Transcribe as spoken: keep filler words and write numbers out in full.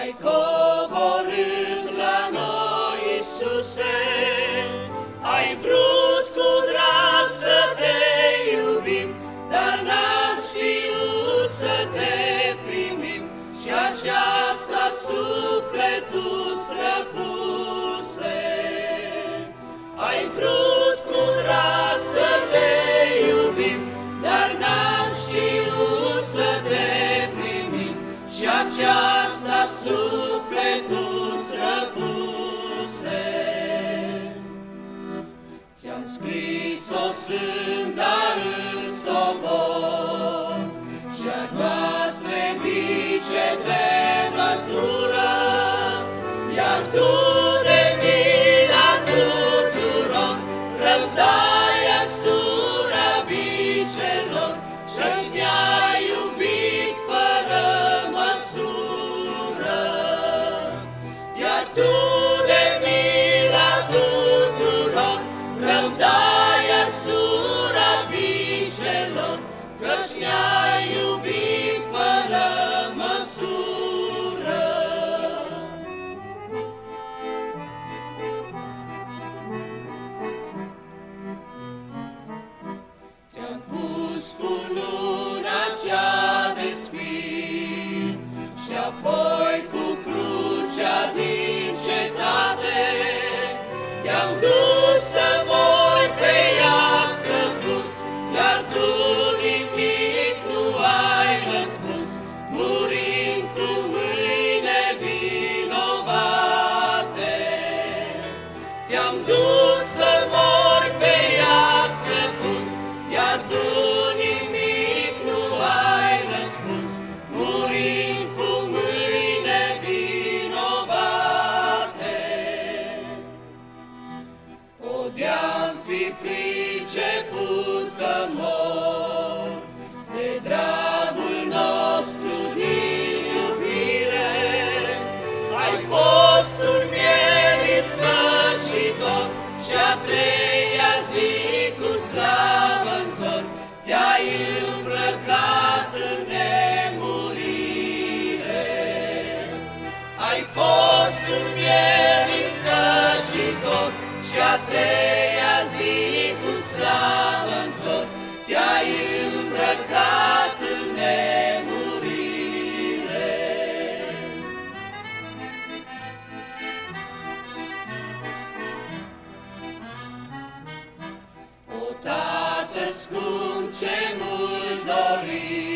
Ai coborât la noi, Iisuse, ai vrut cu drag să te iubim, dar n-am știut să te primim, și aceasta sufletul-ți răpuse. Ai vrut cu drag să te iubim, dar n-am știut să te primim, și aceasta sufletul-ți răpuse. Ți-am scris-o sânda în sobor, și-a noastre bice de mătură, iar tu de mila tuturor răbdai asupra bicelor, și-și ne-ai iubit fără măsură. Iar tu de mila tuturor răbdai asupra bicelor, căci ne-ai iubit fără măsură. Ți-am pus cununa cea de spin, și apoi cu crucea din cetate te-am dus să mori pe ea străpus, iar tu nimic nu ai răspuns, murind cu mâini nevinovate. Te-am dus să mori pe ea străpus, iar tu nimic nu ai răspuns, murind cu mâini nevinovate. O, de-am fi priceput că mor de dragul nostru din iubire, ai fost un miel ispășitor, și a treia zi cu slavă-n zor te-ai îmbrăcat în nemurire. Ai fost un miel ispășitor, și a treia zi cu slavă-n zor te-ai îmbrăcat în nemurire. O, Tată scump, ce mult dorim